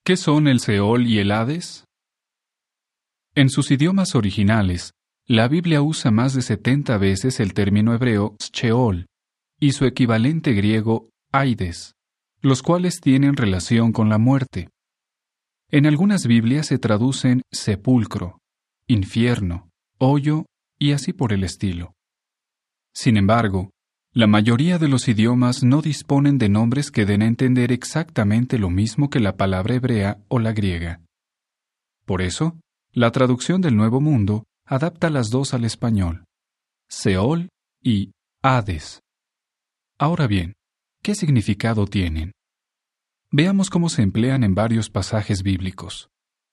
¿Qué son el Seol y el Hades? En sus idiomas originales, la Biblia usa más de 70 veces el término hebreo Sheol y su equivalente griego Hades, los cuales tienen relación con la muerte. En algunas Biblias se traducen sepulcro, infierno, hoyo y así por el estilo. Sin embargo, la mayoría de los idiomas no disponen de nombres que den a entender exactamente lo mismo que la palabra hebrea o la griega. Por eso, la traducción del Nuevo Mundo adapta las dos al español, Seol y Hades. Ahora bien, ¿qué significado tienen? Veamos cómo se emplean en varios pasajes bíblicos.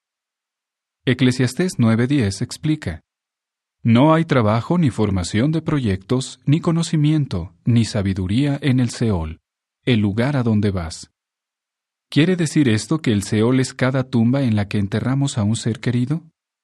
Eclesiastés 9:10 explica: No hay trabajo ni formación de proyectos, ni conocimiento, ni sabiduría en el Seol, el lugar a donde vas. ¿Quiere decir esto que el Seol es cada tumba en la que enterramos a un ser querido?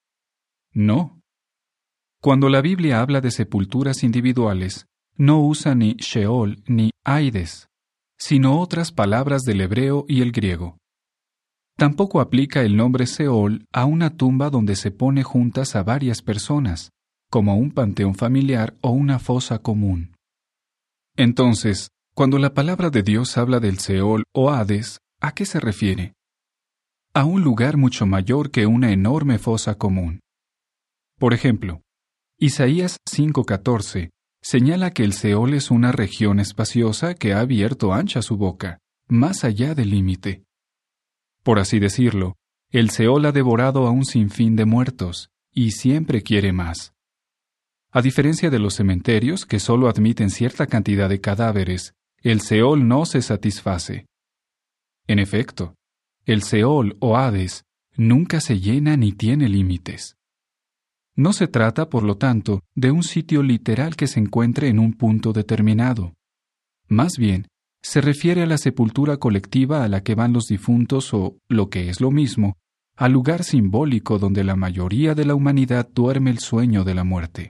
No. Cuando la Biblia habla de sepulturas individuales, no usa ni Sheol ni Hades, sino otras palabras del hebreo y el griego. Tampoco aplica el nombre Seol a una tumba donde se pone juntas a varias personas, como un panteón familiar o una fosa común. Entonces, cuando la palabra de Dios habla del Seol o Hades, ¿a qué se refiere? A un lugar mucho mayor que una enorme fosa común. Por ejemplo, Isaías 5:14 señala que el Seol es una región espaciosa que ha abierto ancha su boca, más allá del límite. Por así decirlo, el Seol ha devorado a un sinfín de muertos, y siempre quiere más. A diferencia de los cementerios, que solo admiten cierta cantidad de cadáveres, el Seol no se satisface. En efecto, el Seol o Hades nunca se llena ni tiene límites. No se trata, por lo tanto, de un sitio literal que se encuentre en un punto determinado. Más bien, se refiere a la sepultura colectiva a la que van los difuntos o, lo que es lo mismo, al lugar simbólico donde la mayoría de la humanidad duerme el sueño de la muerte.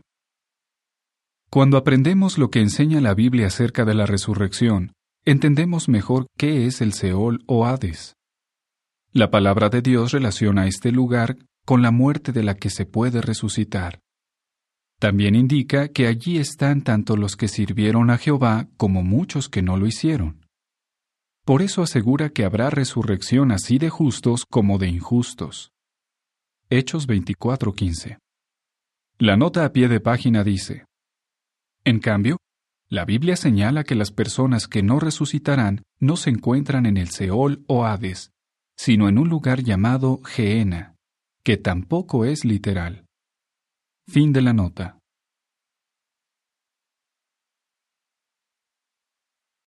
Cuando aprendemos lo que enseña la Biblia acerca de la resurrección, entendemos mejor qué es el Seol o Hades. La palabra de Dios relaciona este lugar con la muerte de la que se puede resucitar. También indica que allí están tanto los que sirvieron a Jehová como muchos que no lo hicieron. Por eso asegura que habrá resurrección así de justos como de injustos. Hechos 24:15. La nota a pie de página dice: En cambio, la Biblia señala que las personas que no resucitarán no se encuentran en el Seol o Hades, sino en un lugar llamado Gehenna, que tampoco es literal. Fin de la nota.